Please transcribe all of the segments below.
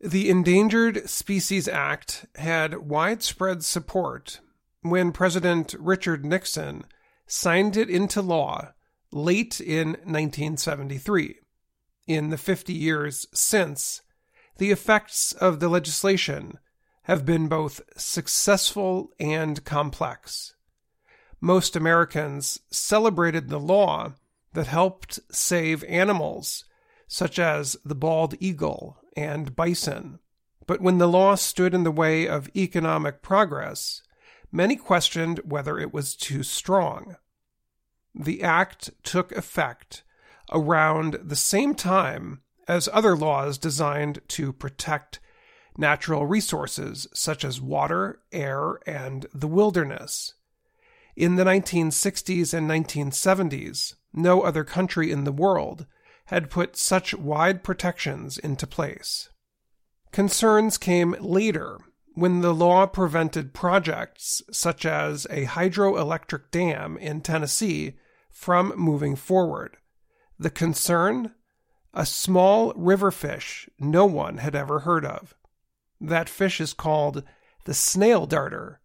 The Endangered Species Act had widespread support when President Richard Nixon signed it into law late in 1973. In the 50 years since, the effects of the legislation have been both successful and complex. Most Americans celebrated the law that helped save animals, such as the bald eagle and bison. But when the law stood in the way of economic progress, many questioned whether it was too strong. The act took effect around the same time as other laws designed to protect natural resources such as water, air, and the wilderness. In the 1960s and 1970s, no other country in the world had put such wide protections into place. Concerns came later when the law prevented projects such as a hydroelectric dam in Tennessee from moving forward. The concern? A small river fish no one had ever heard of. That fish is called the snail darter.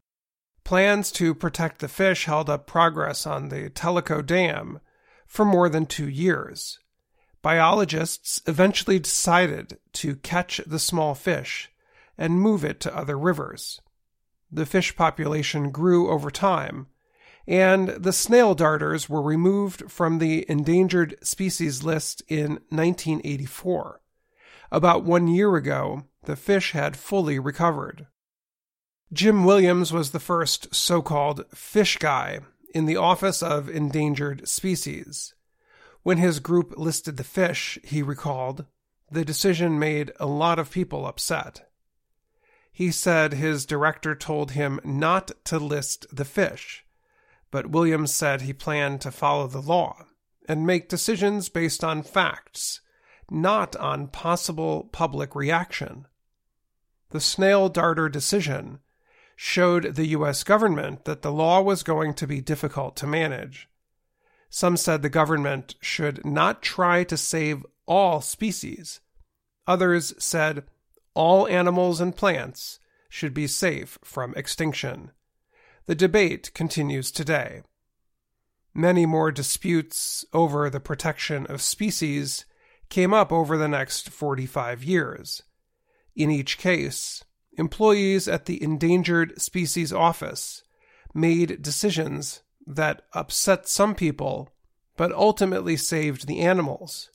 Plans to protect the fish held up progress on the Tellico Dam for more than 2 years. Biologists eventually decided to catch the small fish and move it to other rivers. The fish population grew over time, and the snail darters were removed from the endangered species list in 1984. About 1 year ago, the fish had fully recovered. Jim Williams was the first so-called fish guy in the Office of Endangered Species. When his group listed the fish, he recalled, the decision made a lot of people upset. He said his director told him not to list the fish, but Williams said he planned to follow the law and make decisions based on facts, not on possible public reaction. The snail darter decision showed the U.S. government that the law was going to be difficult to manage. Some said the government should not try to save all species. Others said all animals and plants should be safe from extinction. The debate continues today. Many more disputes over the protection of species came up over the next 45 years. In each case, employees at the Endangered Species Office made decisions that upset some people, but ultimately saved the animals.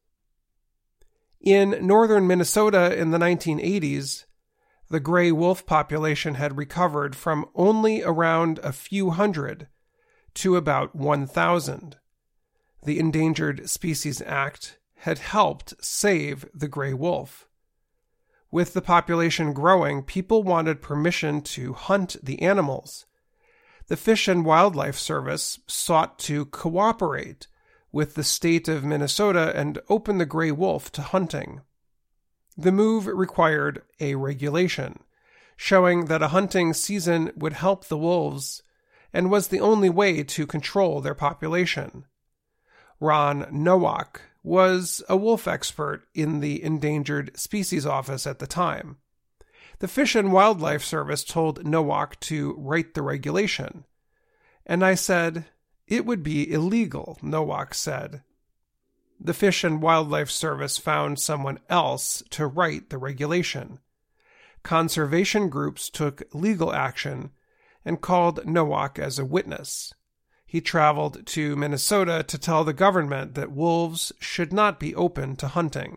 In northern Minnesota in the 1980s, the gray wolf population had recovered from only around a few hundred to about 1,000. The Endangered Species Act had helped save the gray wolf. With the population growing, people wanted permission to hunt the animals. The Fish and Wildlife Service sought to cooperate with the state of Minnesota and open the gray wolf to hunting. The move required a regulation, showing that a hunting season would help the wolves and was the only way to control their population. Ron Nowak was a wolf expert in the Endangered Species Office at the time. The Fish and Wildlife Service told Nowak to write the regulation. And I said, it would be illegal, Nowak said. The Fish and Wildlife Service found someone else to write the regulation. Conservation groups took legal action and called Nowak as a witness. He traveled to Minnesota to tell the government that wolves should not be open to hunting.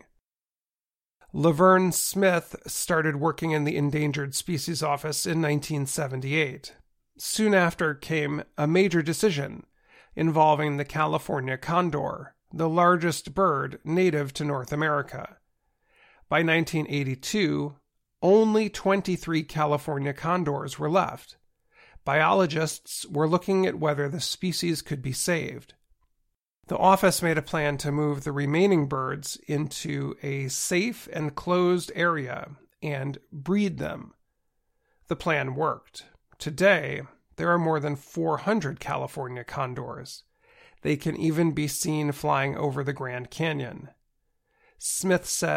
Laverne Smith started working in the Endangered Species Office in 1978. Soon after came a major decision involving the California condor, the largest bird native to North America. By 1982, only 23 California condors were left. Biologists were looking at whether the species could be saved. The office made a plan to move the remaining birds into a safe and closed area and breed them. The plan worked. Today, there are more than 400 California condors. They can even be seen flying over the Grand Canyon. Smith said,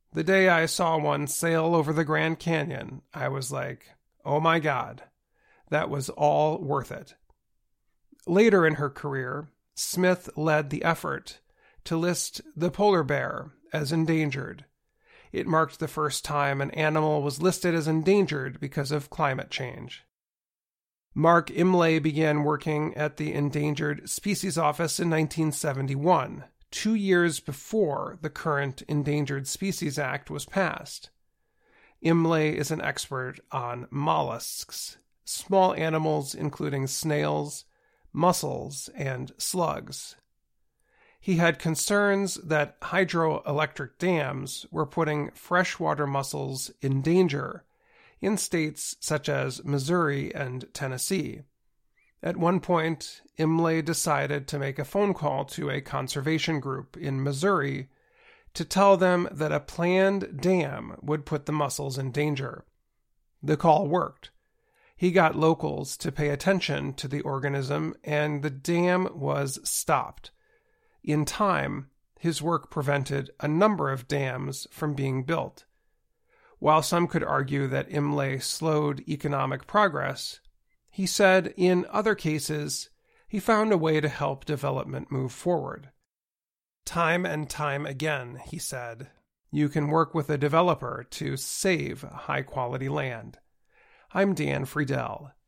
The day I saw one sail over the Grand Canyon, I was like, oh my God, that was all worth it. Later in her career, Smith led the effort to list the polar bear as endangered. It marked the first time an animal was listed as endangered because of climate change. Mark Imlay began working at the Endangered Species Office in 1971, 2 years before the current Endangered Species Act was passed. Imlay is an expert on mollusks, small animals including snails, mussels, and slugs. He had concerns that hydroelectric dams were putting freshwater mussels in danger in states such as Missouri and Tennessee. At one point, Imlay decided to make a phone call to a conservation group in Missouri to tell them that a planned dam would put the mussels in danger. The call worked. He got locals to pay attention to the organism, and the dam was stopped. In time, his work prevented a number of dams from being built. While some could argue that Imlay slowed economic progress, he said in other cases, he found a way to help development move forward. Time and time again, he said, you can work with a developer to save high-quality land. I'm Dan Friedel,